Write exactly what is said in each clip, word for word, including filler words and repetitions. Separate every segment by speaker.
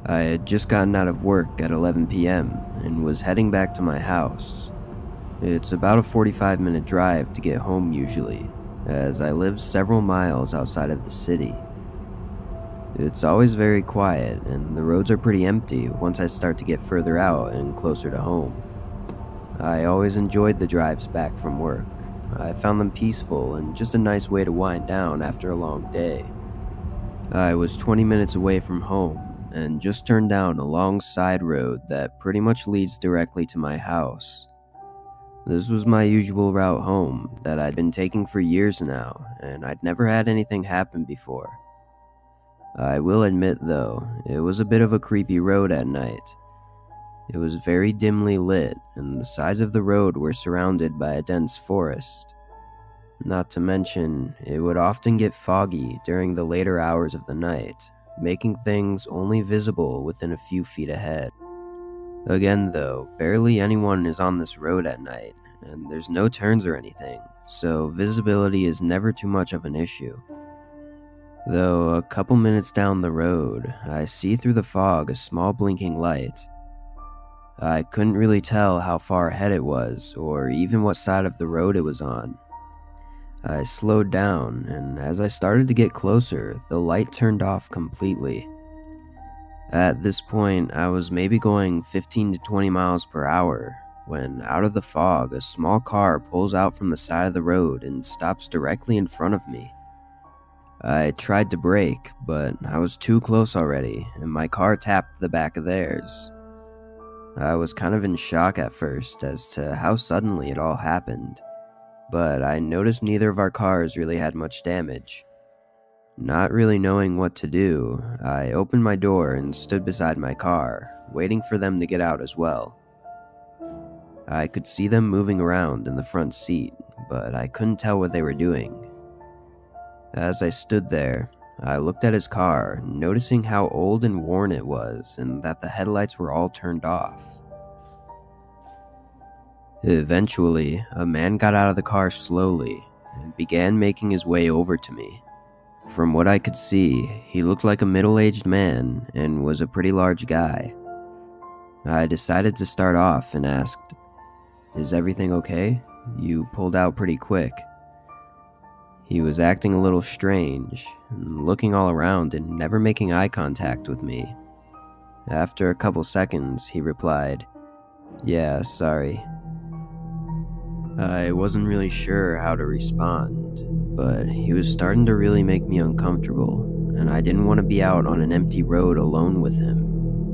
Speaker 1: I had just gotten out of work at eleven p m and was heading back to my house. It's about a forty-five minute drive to get home usually, as I live several miles outside of the city. It's always very quiet, and the roads are pretty empty once I start to get further out and closer to home. I always enjoyed the drives back from work. I found them peaceful and just a nice way to wind down after a long day. I was twenty minutes away from home and just turned down a long side road that pretty much leads directly to my house. This was my usual route home that I'd been taking for years now, and I'd never had anything happen before. I will admit though, it was a bit of a creepy road at night. It was very dimly lit, and the sides of the road were surrounded by a dense forest. Not to mention, it would often get foggy during the later hours of the night, making things only visible within a few feet ahead. Again though, barely anyone is on this road at night, and there's no turns or anything, so visibility is never too much of an issue. Though a couple minutes down the road, I see through the fog a small blinking light. I couldn't really tell how far ahead it was, or even what side of the road it was on. I slowed down, and as I started to get closer, the light turned off completely. At this point, I was maybe going fifteen to twenty miles per hour, when out of the fog, a small car pulls out from the side of the road and stops directly in front of me. I tried to brake, but I was too close already, and my car tapped the back of theirs. I was kind of in shock at first as to how suddenly it all happened, but I noticed neither of our cars really had much damage. Not really knowing what to do, I opened my door and stood beside my car, waiting for them to get out as well. I could see them moving around in the front seat, but I couldn't tell what they were doing. As I stood there, I looked at his car, noticing how old and worn it was and that the headlights were all turned off. Eventually, a man got out of the car slowly and began making his way over to me. From what I could see, he looked like a middle-aged man and was a pretty large guy. I decided to start off and asked, "Is everything okay? You pulled out pretty quick." He was acting a little strange, and looking all around and never making eye contact with me. After a couple seconds, he replied, "Yeah, sorry." I wasn't really sure how to respond, but he was starting to really make me uncomfortable, and I didn't want to be out on an empty road alone with him.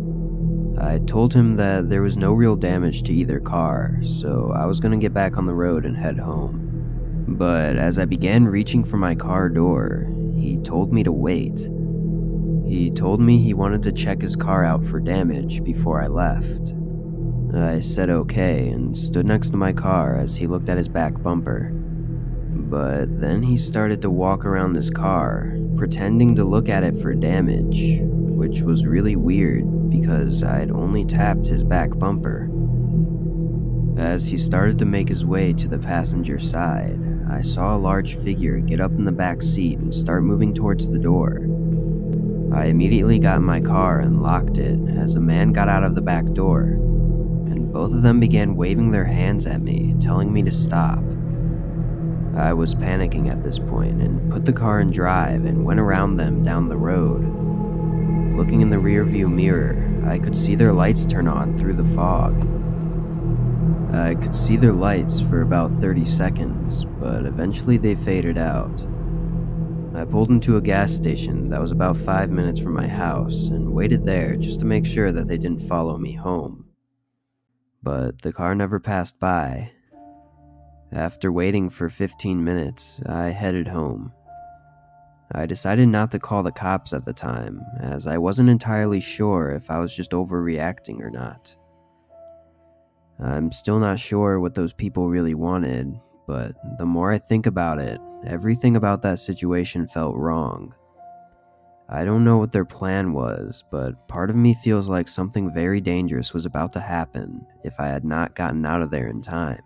Speaker 1: I told him that there was no real damage to either car, so I was going to get back on the road and head home. But as I began reaching for my car door, he told me to wait. He told me he wanted to check his car out for damage before I left. I said okay and stood next to my car as he looked at his back bumper. But then he started to walk around his car, pretending to look at it for damage, which was really weird because I'd only tapped his back bumper. As he started to make his way to the passenger side, I saw a large figure get up in the back seat and start moving towards the door. I immediately got in my car and locked it as a man got out of the back door, and both of them began waving their hands at me, telling me to stop. I was panicking at this point and put the car in drive and went around them down the road. Looking in the rearview mirror, I could see their lights turn on through the fog. I could see their lights for about thirty seconds, but eventually they faded out. I pulled into a gas station that was about five minutes from my house and waited there just to make sure that they didn't follow me home. But the car never passed by. After waiting for fifteen minutes, I headed home. I decided not to call the cops at the time, as I wasn't entirely sure if I was just overreacting or not. I'm still not sure what those people really wanted, but the more I think about it, everything about that situation felt wrong. I don't know what their plan was, but part of me feels like something very dangerous was about to happen if I had not gotten out of there in time.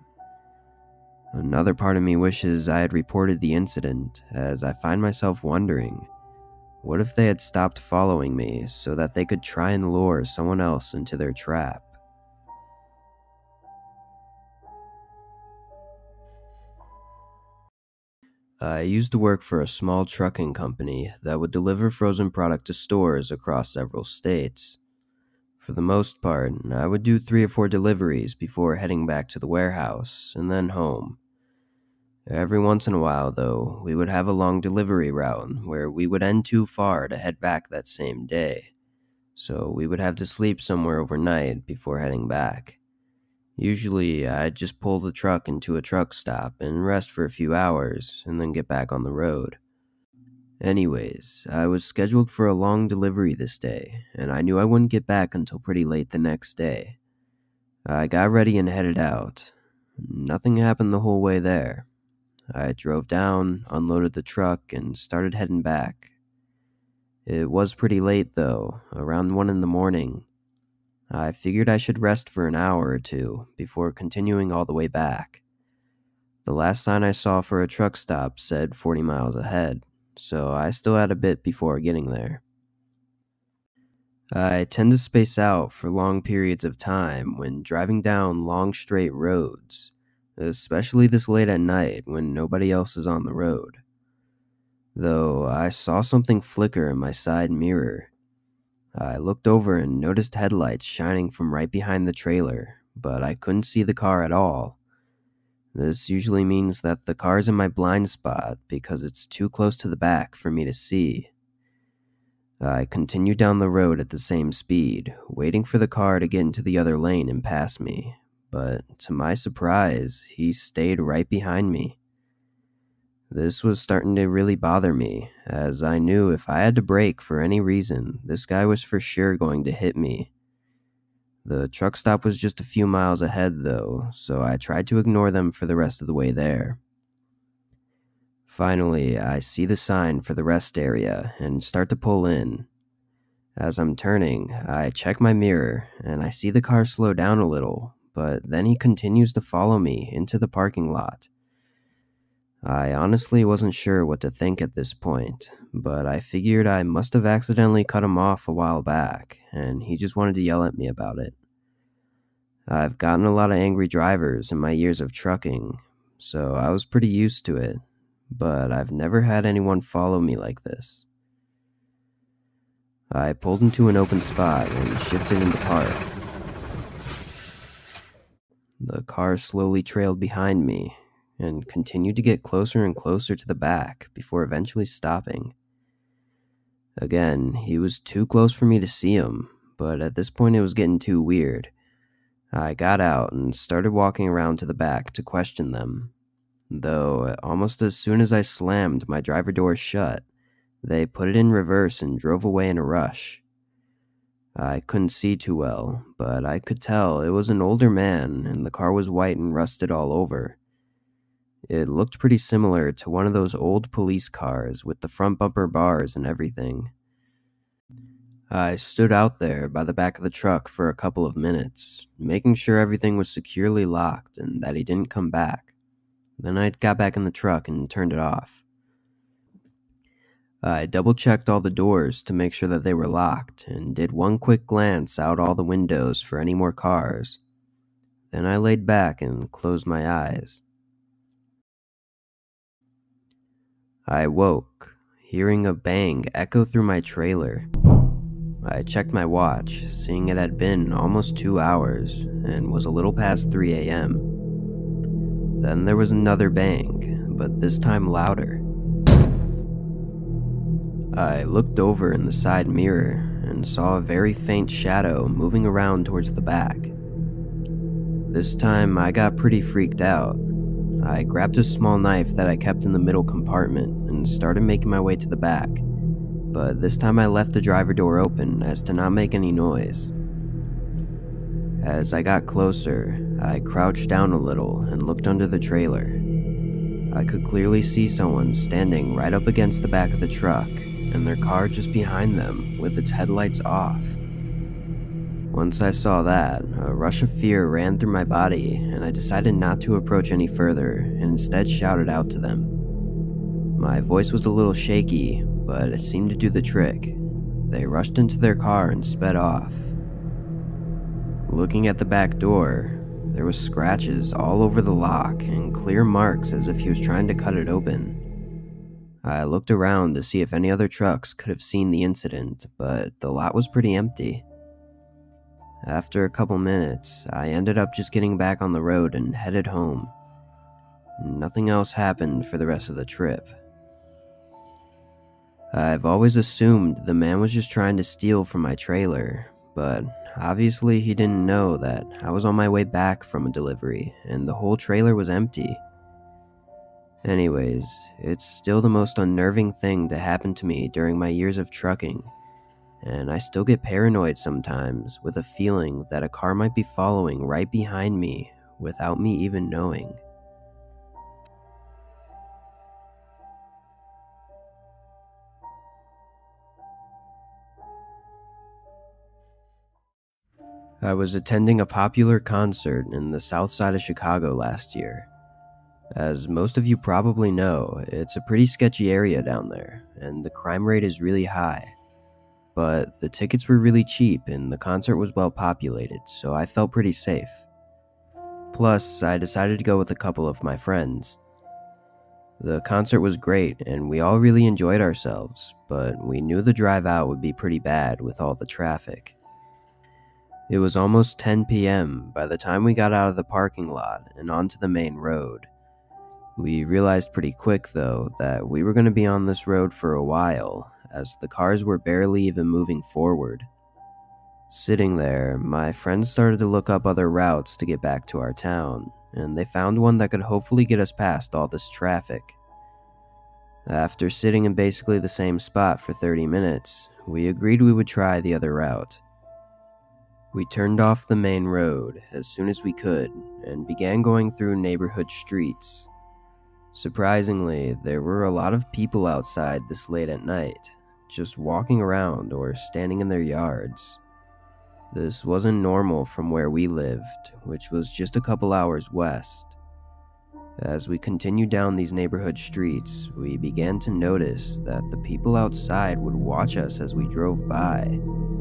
Speaker 1: Another part of me wishes I had reported the incident, as I find myself wondering, What if they had stopped following me so that they could try and lure someone else into their trap? I used to work for a small trucking company that would deliver frozen product to stores across several states. For the most part, I would do three or four deliveries before heading back to the warehouse and then home. Every once in a while, though, we would have a long delivery route where we would end too far to head back that same day, so we would have to sleep somewhere overnight before heading back. Usually, I'd just pull the truck into a truck stop and rest for a few hours and then get back on the road. Anyways, I was scheduled for a long delivery this day, and I knew I wouldn't get back until pretty late the next day. I got ready and headed out. Nothing happened the whole way there. I drove down, unloaded the truck, and started heading back. It was pretty late though, around one in the morning. I figured I should rest for an hour or two before continuing all the way back. The last sign I saw for a truck stop said forty miles ahead, so I still had a bit before getting there. I tend to space out for long periods of time when driving down long straight roads, especially this late at night when nobody else is on the road. Though I saw something flicker in my side mirror. I looked over and noticed headlights shining from right behind the trailer, but I couldn't see the car at all. This usually means that the car's in my blind spot because it's too close to the back for me to see. I continued down the road at the same speed, waiting for the car to get into the other lane and pass me, but to my surprise, he stayed right behind me. This was starting to really bother me, as I knew if I had to brake for any reason, this guy was for sure going to hit me. The truck stop was just a few miles ahead though, so I tried to ignore them for the rest of the way there. Finally, I see the sign for the rest area and start to pull in. As I'm turning, I check my mirror and I see the car slow down a little, but then he continues to follow me into the parking lot. I honestly wasn't sure what to think at this point, but I figured I must have accidentally cut him off a while back, and he just wanted to yell at me about it. I've gotten a lot of angry drivers in my years of trucking, so I was pretty used to it, but I've never had anyone follow me like this. I pulled into an open spot and shifted into park. The car slowly trailed behind me, and continued to get closer and closer to the back before eventually stopping. Again, he was too close for me to see him, but at this point it was getting too weird. I got out and started walking around to the back to question them, though almost as soon as I slammed my driver door shut, they put it in reverse and drove away in a rush. I couldn't see too well, but I could tell it was an older man and the car was white and rusted all over. It looked pretty similar to one of those old police cars with the front bumper bars and everything. I stood out there by the back of the truck for a couple of minutes, making sure everything was securely locked and that he didn't come back. Then I got back in the truck and turned it off. I double-checked all the doors to make sure that they were locked and did one quick glance out all the windows for any more cars. Then I laid back and closed my eyes. I woke, hearing a bang echo through my trailer. I checked my watch, seeing it had been almost two hours, and was a little past three a.m. Then there was another bang, but this time louder. I looked over in the side mirror and saw a very faint shadow moving around towards the back. This time I got pretty freaked out. I grabbed a small knife that I kept in the middle compartment and started making my way to the back, but this time I left the driver door open as to not make any noise. As I got closer, I crouched down a little and looked under the trailer. I could clearly see someone standing right up against the back of the truck, and their car just behind them with its headlights off. Once I saw that, a rush of fear ran through my body, and I decided not to approach any further and instead shouted out to them. My voice was a little shaky, but it seemed to do the trick. They rushed into their car and sped off. Looking at the back door, there was scratches all over the lock and clear marks as if he was trying to cut it open. I looked around to see if any other trucks could have seen the incident, but the lot was pretty empty. After a couple minutes, I ended up just getting back on the road and headed home. Nothing else happened for the rest of the trip. I've always assumed the man was just trying to steal from my trailer, but obviously he didn't know that I was on my way back from a delivery and the whole trailer was empty. Anyways, it's still the most unnerving thing to happen to me during my years of trucking, and I still get paranoid sometimes with a feeling that a car might be following right behind me without me even knowing. I was attending a popular concert in the south side of Chicago last year. As most of you probably know, it's a pretty sketchy area down there, and the crime rate is really high. But the tickets were really cheap and the concert was well populated, so I felt pretty safe. Plus, I decided to go with a couple of my friends. The concert was great and we all really enjoyed ourselves, but we knew the drive out would be pretty bad with all the traffic. It was almost ten p m by the time we got out of the parking lot and onto the main road. We realized pretty quick, though, that we were going to be on this road for a while, as the cars were barely even moving forward. Sitting there, my friends started to look up other routes to get back to our town, and they found one that could hopefully get us past all this traffic. After sitting in basically the same spot for thirty minutes, we agreed we would try the other route. We turned off the main road as soon as we could and began going through neighborhood streets. Surprisingly, there were a lot of people outside this late at night, just walking around or standing in their yards. This wasn't normal from where we lived, which was just a couple hours west. As we continued down these neighborhood streets, we began to notice that the people outside would watch us as we drove by.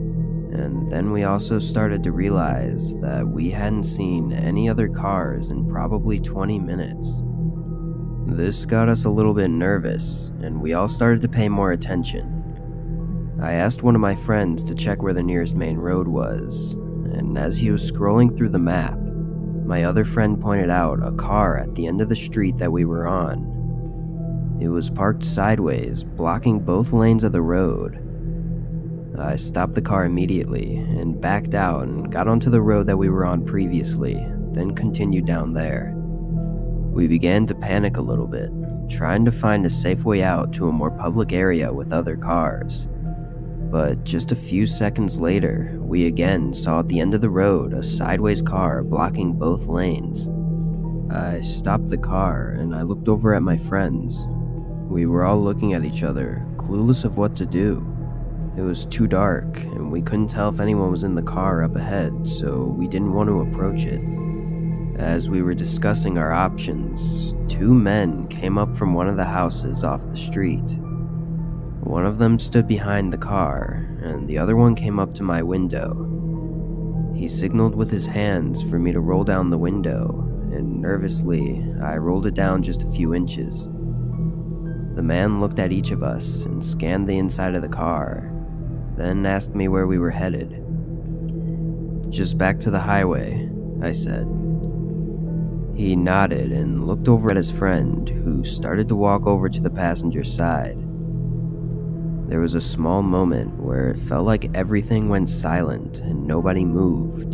Speaker 1: And then we also started to realize that we hadn't seen any other cars in probably twenty minutes. This got us a little bit nervous, and we all started to pay more attention. I asked one of my friends to check where the nearest main road was, and as he was scrolling through the map, my other friend pointed out a car at the end of the street that we were on. It was parked sideways, blocking both lanes of the road. I stopped the car immediately and backed out and got onto the road that we were on previously, then continued down there. We began to panic a little bit, trying to find a safe way out to a more public area with other cars. But just a few seconds later, we again saw at the end of the road a sideways car blocking both lanes. I stopped the car and I looked over at my friends. We were all looking at each other, clueless of what to do. It was too dark, and we couldn't tell if anyone was in the car up ahead, so we didn't want to approach it. As we were discussing our options, two men came up from one of the houses off the street. One of them stood behind the car, and the other one came up to my window. He signaled with his hands for me to roll down the window, and nervously, I rolled it down just a few inches. The man looked at each of us and scanned the inside of the car, then asked me where we were headed. "Just back to the highway," I said. He nodded and looked over at his friend, who started to walk over to the passenger side. There was a small moment where it felt like everything went silent and nobody moved.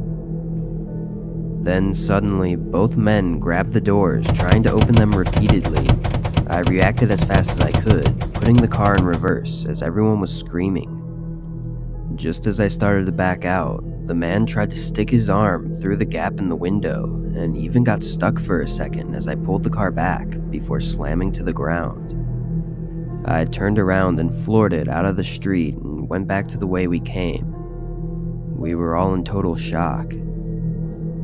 Speaker 1: Then suddenly, both men grabbed the doors, trying to open them repeatedly. I reacted as fast as I could, putting the car in reverse as everyone was screaming. Just as I started to back out, the man tried to stick his arm through the gap in the window and even got stuck for a second as I pulled the car back before slamming to the ground. I turned around and floored it out of the street and went back to the way we came. We were all in total shock.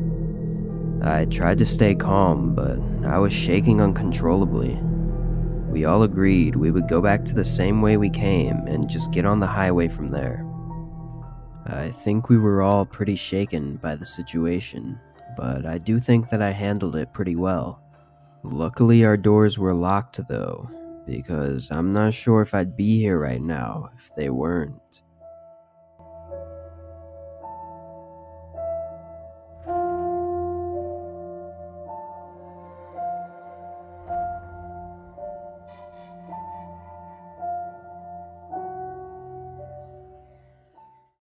Speaker 1: I tried to stay calm, but I was shaking uncontrollably. We all agreed we would go back to the same way we came and just get on the highway from there. I think we were all pretty shaken by the situation, but I do think that I handled it pretty well. Luckily, our doors were locked though, because I'm not sure if I'd be here right now if they weren't.